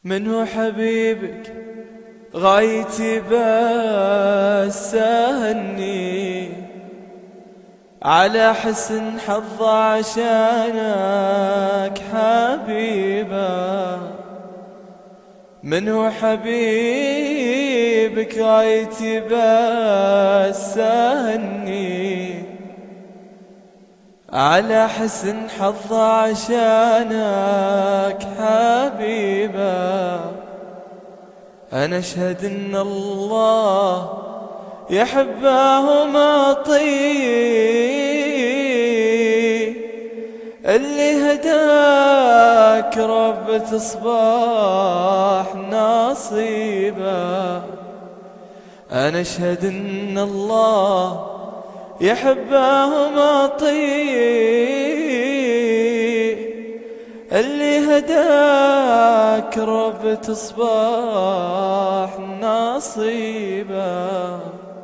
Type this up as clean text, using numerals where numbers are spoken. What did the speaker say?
من هو حبيبك غايتي بس أهني على حسن حظ عشانك حبيبه. من هو حبيبك غايتي بس أهني على حسن حظ عشانك حبيبه. أنا أشهد إن الله يحبهم أطيب اللي هداك رب تصبح نصيبه. أنا أشهد إن الله يحبهم أطيب اللي هداك رب تصبح نصيبه.